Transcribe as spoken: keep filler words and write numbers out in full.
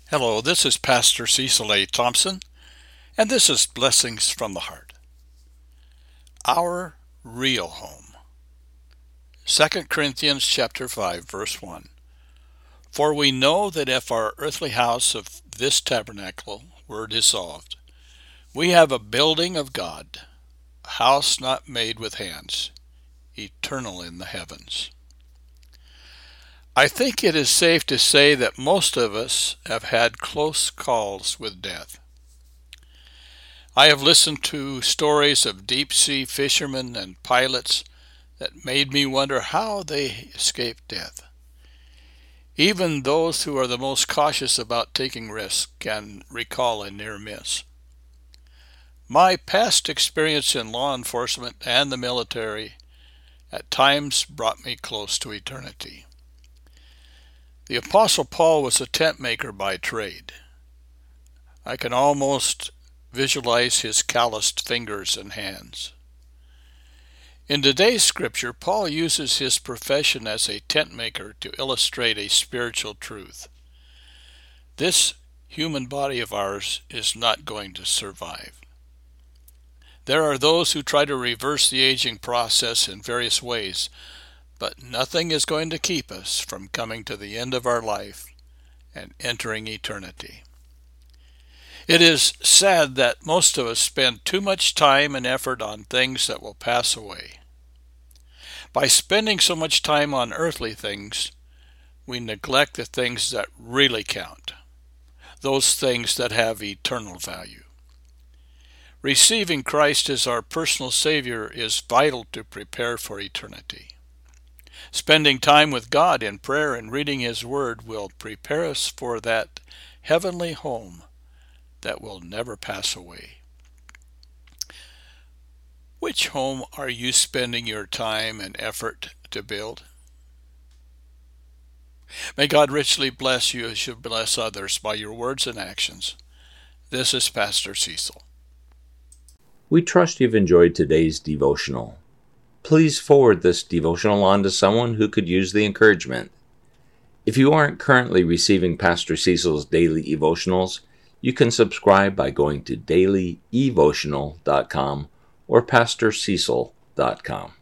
Hello, this is Pastor Cecil A. Thompson, and this is Blessings from the Heart. Our real home. Second Corinthians chapter five, verse one. For we know that if our earthly house of this tabernacle were dissolved, we have a building of God, a house not made with hands, eternal in the heavens. I think it is safe to say that most of us have had close calls with death. I have listened to stories of deep-sea fishermen and pilots that made me wonder how they escaped death. Even those who are the most cautious about taking risks can recall a near miss. My past experience in law enforcement and the military at times brought me close to eternity. The Apostle Paul was a tent maker by trade. I can almost visualize his calloused fingers and hands. In today's scripture, Paul uses his profession as a tent maker to illustrate a spiritual truth. This human body of ours is not going to survive. There are those who try to reverse the aging process in various ways, but nothing is going to keep us from coming to the end of our life and entering eternity. It is sad that most of us spend too much time and effort on things that will pass away. By spending so much time on earthly things, we neglect the things that really count, those things that have eternal value. Receiving Christ as our personal Savior is vital to prepare for eternity. Spending time with God in prayer and reading His Word will prepare us for that heavenly home that will never pass away. Which home are you spending your time and effort to build? May God richly bless you as you bless others by your words and actions. This is Pastor Cecil. We trust you've enjoyed today's devotional. Please forward this devotional on to someone who could use the encouragement. If you aren't currently receiving Pastor Cecil's daily devotionals, you can subscribe by going to daily evotional dot com or pastor cecil dot com.